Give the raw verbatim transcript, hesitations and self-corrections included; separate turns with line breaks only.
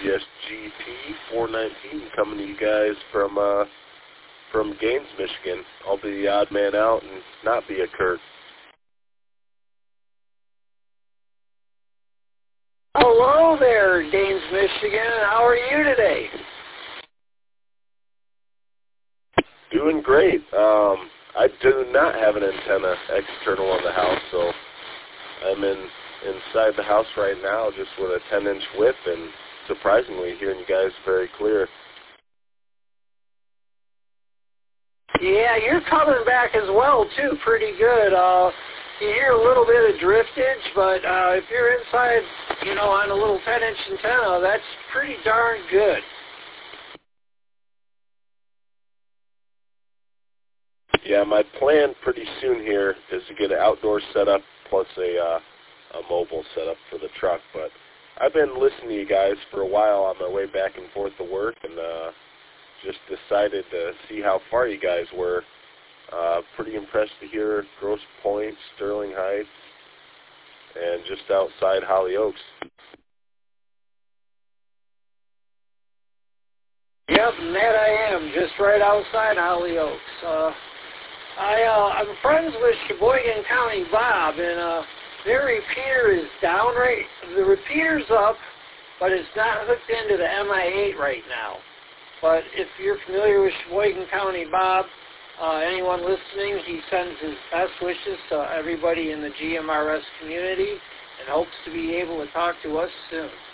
W S G P four nineteen, coming to you guys from uh, from Gaines, Michigan. I'll be the odd man out and not be a Kurt.
Hello there, Gaines, Michigan. How are you today?
Doing great. Um, I do not have an antenna external on the house, so I'm in inside the house right now just with a ten inch width, and surprisingly hearing you guys very clear.
Yeah, you're coming back as well, too, pretty good. Uh, you hear a little bit of driftage, but uh, if you're inside, you know, on a little ten inch antenna, that's pretty darn good.
Yeah, my plan pretty soon here is to get an outdoor setup plus a uh, a mobile setup for the truck. But I've been listening to you guys for a while on my way back and forth to work, and uh, just decided to see how far you guys were. Uh, pretty impressed to hear Grosse Pointe, Sterling Heights, and just outside Hollyoaks.
Yep, and that I am, just right outside Hollyoaks. Uh, I, uh, I'm friends with Sheboygan County Bob, and uh, their repeater is down right. The repeater's up, but it's not hooked into the M I eight right now. But if you're familiar with Sheboygan County Bob, uh, anyone listening, he sends his best wishes to everybody in the G M R S community and hopes to be able to talk to us soon.